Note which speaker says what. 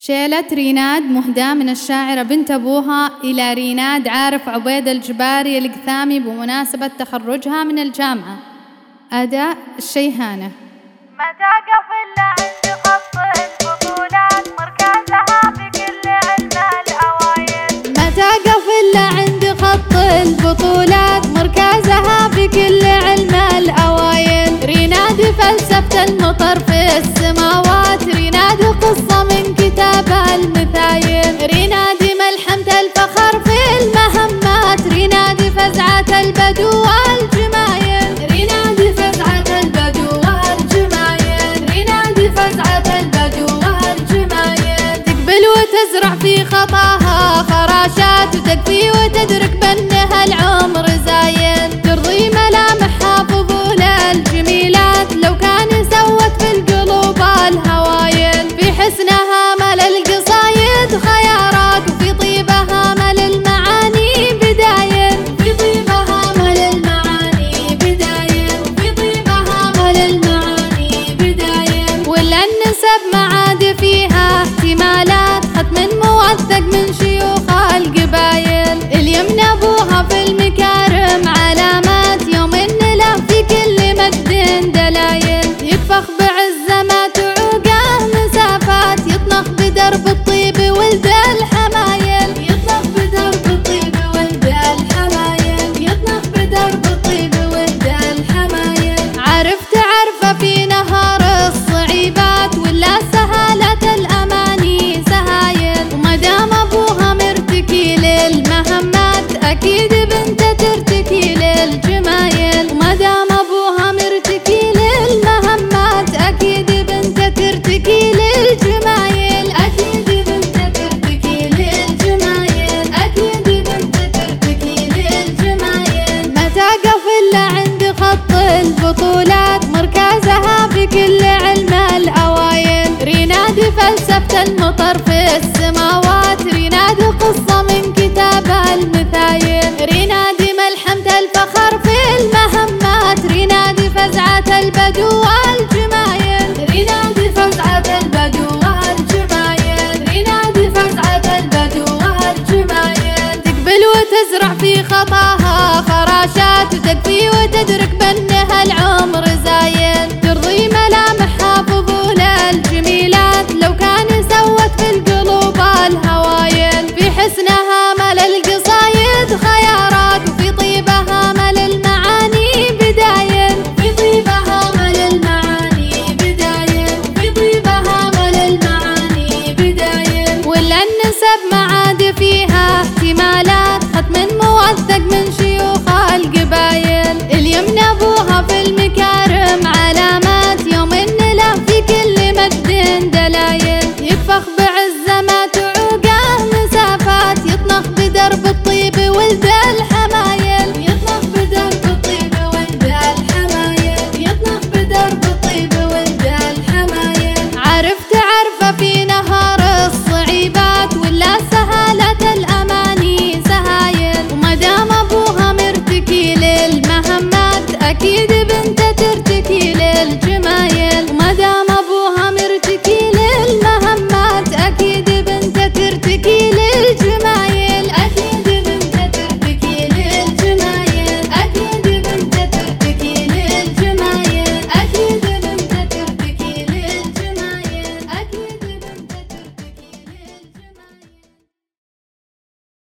Speaker 1: شيلة ريناد مهداة من الشاعرة بنت أبوها إلى ريناد عارف عبيد الجباري القثامي بمناسبة تخرجها من الجامعة. أداء الشيهانة.
Speaker 2: متى قفل عند خط البطولات مركزها بكل علم الأوائل.
Speaker 1: متى قفل عند خط البطولات مركزها بكل علم الأوائل. ريناد فلسفة المطر في السماوات، ريناد قصة من كتاب المثايل، ريناد ملحمة الفخر في المهمات، ريناد فزعة البدو والجمايل، ريناد فزعة البدو والجمايل، ريناد فزعة البدو والجمايل. تقبل وتزرع في خطاها خراشات، وتكفي وتدرك بأنها العمر زايل، ترضي ملامحها فضول الجميلات، لو كان سوت في القلوب الهوايل، في حسنها مل القصايد خيارات، وفي طيبها مل المعاني بدايل، في طيبها مل المعاني بدايل، في طيبها مل المعاني بدايل. ولا النسب معاد فيها احتمالات، ختم موثق من شيوخ القبايل، اليمن ابوها في المكارم علامات، يوم النلا في كل مجد دلايل، يتفخ بعزمات وعوقه مسافات، يطنخ بدرب الطيب ولد الحمايل، يطنخ بدرب الطيب ولد الحمايل، يطنخ بدرب الطيب ولد الحمايل. تعرفه في نهار الصعيبات، ولا سهالة الأماني سهايل، ومدام أبوها مرتكي للمهمات، أكيد بنته ترتكي للجمايل، ومدام أبوها مرتكي للمهمات، أكيد بنته ترتكي للجمايل، أكيد بنته ترتكي للجمايل، أكيد بنته ترتكي للجمايل. متى قفل عند خط البطولات مركزها بكل علم الأوائل، ريناد فلسفة المطر في السماوات، ريناد قصة من كتاب المثايل، ريناد ملحمة الفخر في المهمات، ريناد فزعة البدو والجمايل، ريناد فزعة البدو والجمايل، ريناد فزعة البدو والجمايل. تقبل وتزرع في خطاها خراشات، وتكفي وتدرك بأنها العمر زايل، ترضي ملامحها فضول الجميلات، لو كان سوت في القلوب الهوايل، في حسنها مل القصايد خيارات، وفي طيبها مل المعاني بدايل، في طيبها مل المعاني بدايل، في طيبها مل المعاني بدايل. ولا النسب معاد فيها احتمالات، ختم موثق من شيوخ القبايل، اليمن ابوها في المكارم علامات، يوم النلا في كل مجد دلايل، يتفخ